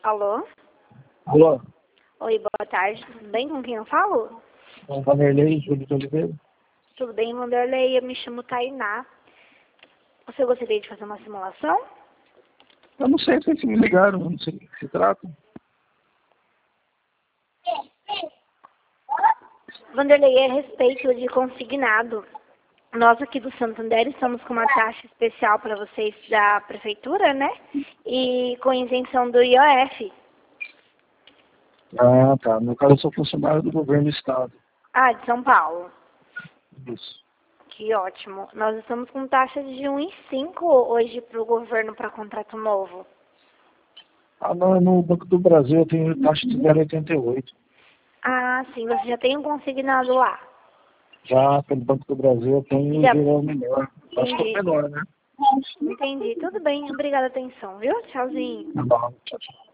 Alô? Alô? Oi, boa tarde. Tudo bem? Com quem eu falo? É Vanderlei Júlio de Oliveira. Tudo bem, Vanderlei? Eu me chamo Tainá. Você gostaria de fazer uma simulação? Eu não sei se me ligaram, eu não sei do que se trata. Vanderlei, é a respeito de consignado. Nós aqui do Santander estamos com uma taxa especial para vocês da prefeitura, né? E com isenção do IOF. Ah, tá. No caso, eu sou funcionário do governo do estado. Ah, de São Paulo. Isso. Que ótimo. Nós estamos com taxa de 1,5 hoje para o governo para contrato novo. Ah, não, no Banco do Brasil eu tenho taxa de 0,88. Ah, sim, você já tem um consignado lá. Já pelo Banco do Brasil eu tenho Já geral melhor. Acho que é o entendi. melhor, né? Entendi. Tudo bem. Obrigada a atenção, viu? Tchauzinho. Tá bom. Tchau, tchau.